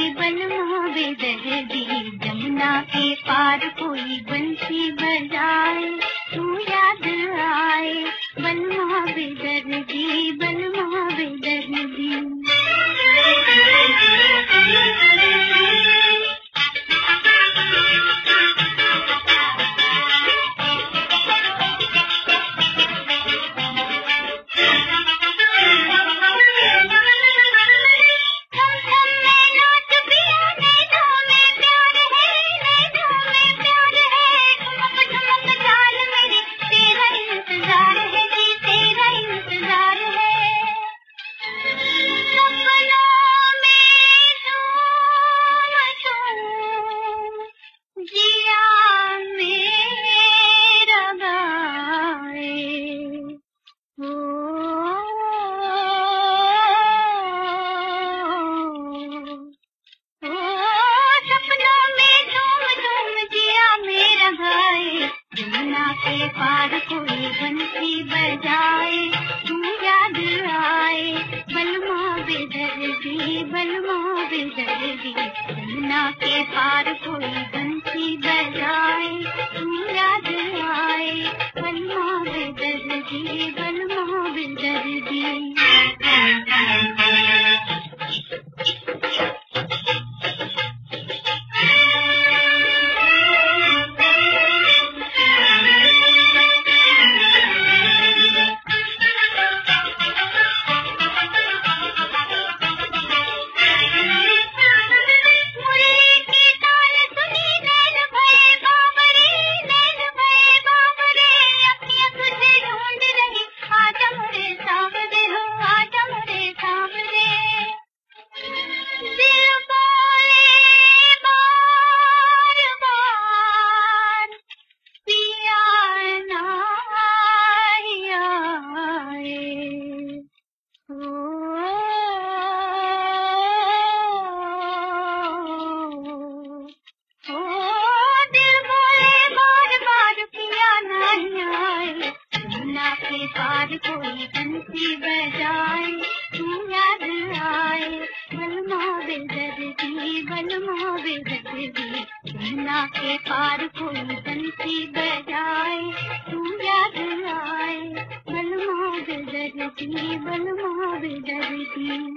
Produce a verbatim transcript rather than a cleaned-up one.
बलमा बेदर्दी, जमुना के पार कोई बंसी बजाए, तू याद आए बलमा बेदर्दी, बलमा बेदर्दी। जमुना के पार कोई बंसी बजाए, तू याद आए बलमा बेदर्दी, बलमा बेदर्दी। जमुना के पार कोई बंसी बजाए, तू याद आए बलमा बेदर्दी, बलमा बेदर्दी। के पार कोई बंसी बजाए, तू याद आए बलमा बेदर्दी, बलमा बेदर्दी। जमुना के पार कोई बंसी बजाए, तू याद आए बलमा बेदर्दी, बलमा बेदर्दी।